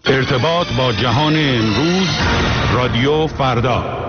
ارتباط با جهان امروز، رادیو فردا.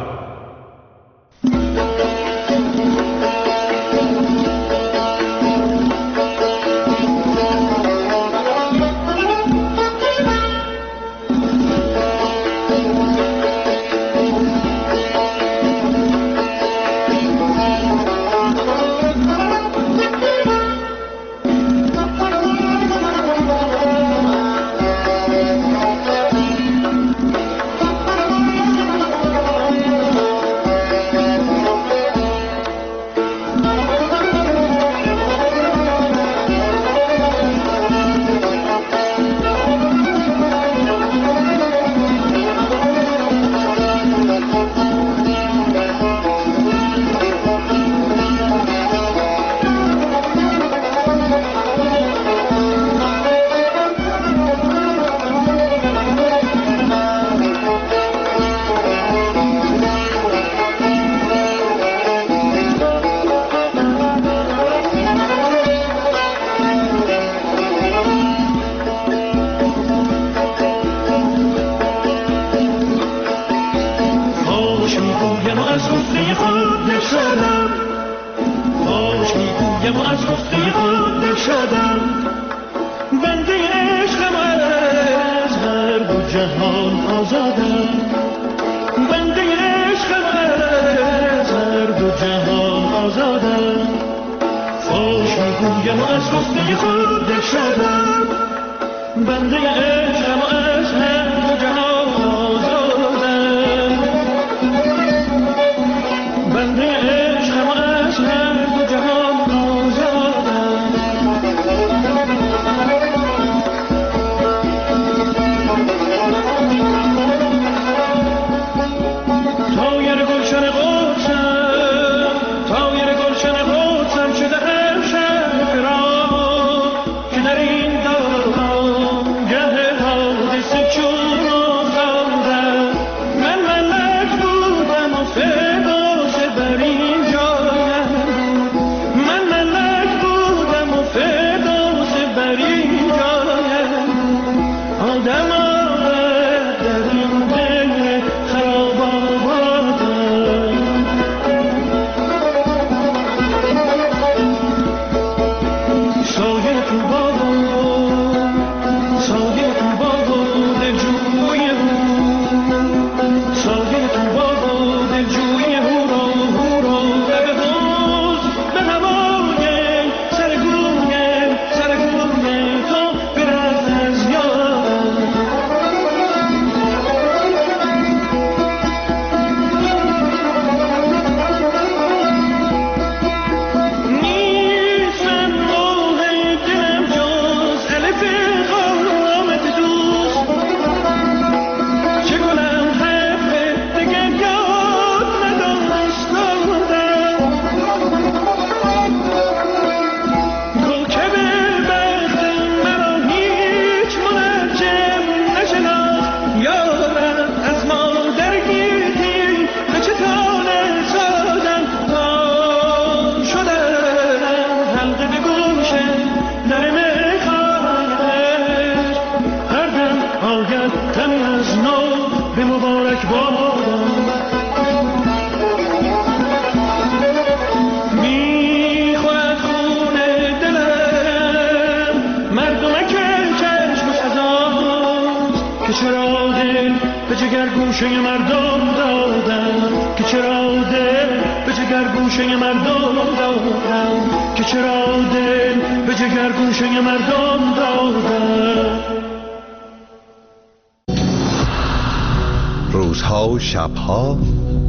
روزها و شبها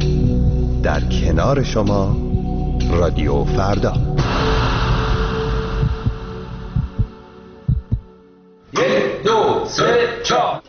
در کنار شما، رادیو فردا. 1 2 3 4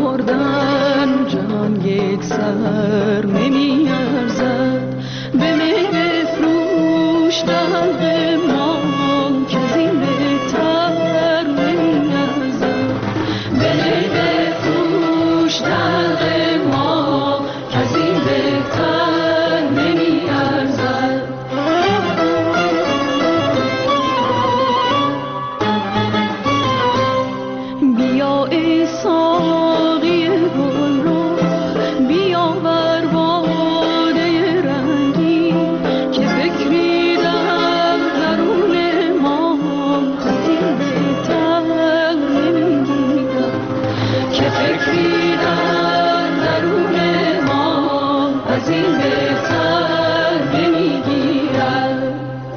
مردن جهان یک سر نمی ارزد، به می بفروش دلق ما که زین بهتر نمی ارزد، به می بفروش دلق ما که زین بهتر نمی ارزد. بیا ای ساقی گل رو بیاور باده رنگین که فکری در درون ما از این بهتر نمیگیرد، که فکری در درون ما از این بهتر نمیگیرد.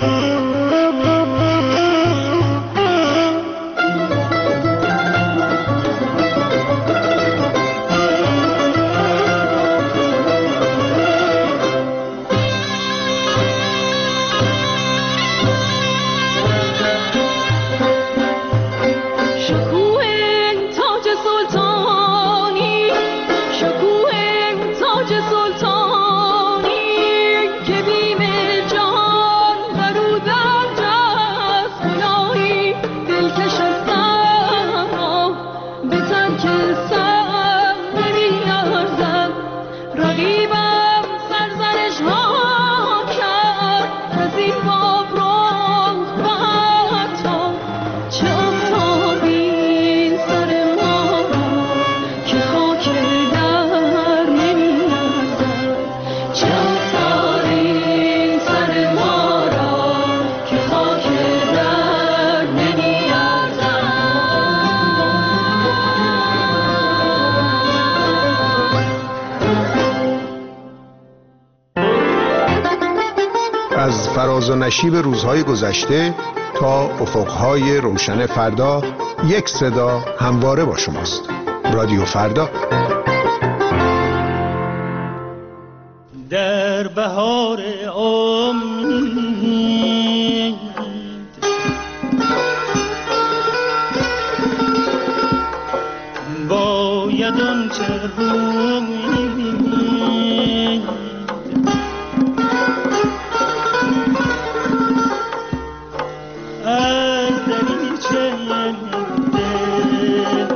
از فراز و نشیب روزهای گذشته تا افقهای روشن فردا، یک صدا همواره با شماست. رادیو فردا. در بهار امید باید آن چه روید از دریچه دل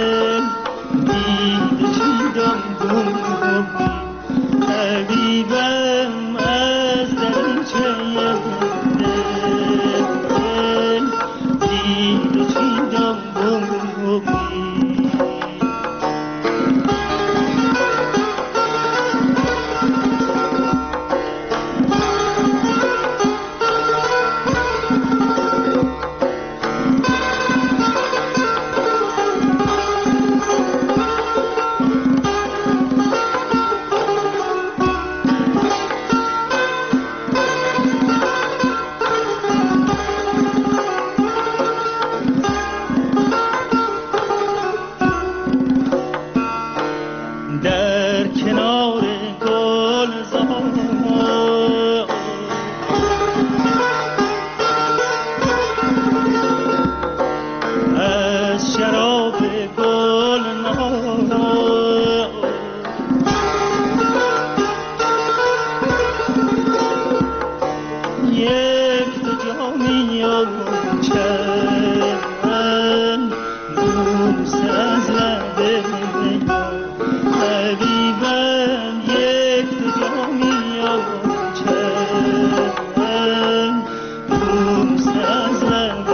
دیده چیدم گم حبیبم از دریچه دل دیده چیدم گم در کنار گلزار از شراب گلنار یک دو جامی چند بوسه از لب حبیبم یک دو جامی چند بوسه از لب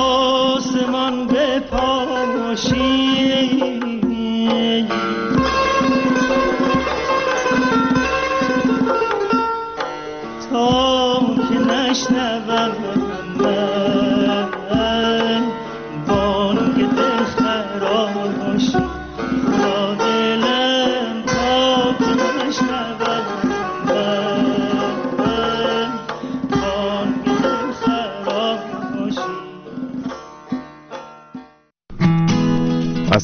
آسمان به پاموشی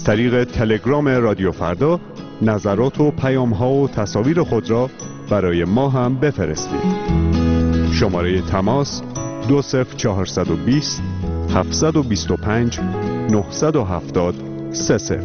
طریق تلگرام رادیو فردا نظرات و پیام‌ها و تصاویر خود را برای ما هم بفرستید. شماره تماس 20420 725 970 30.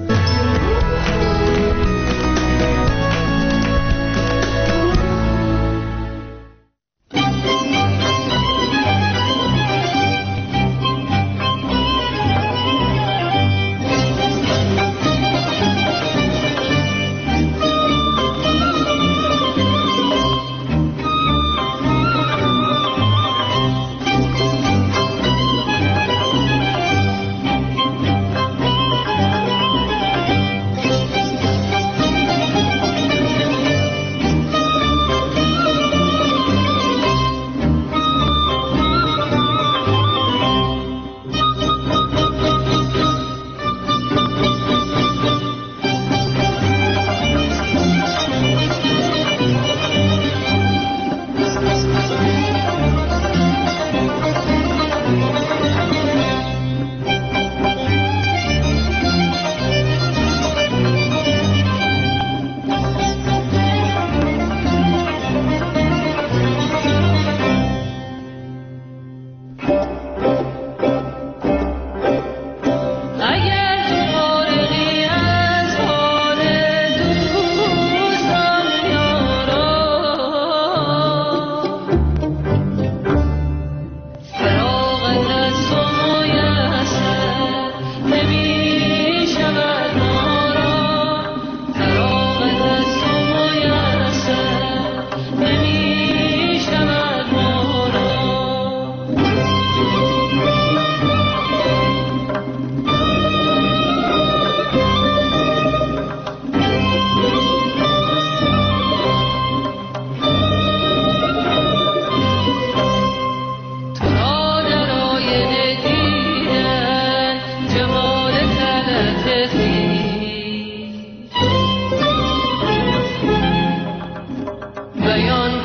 بیان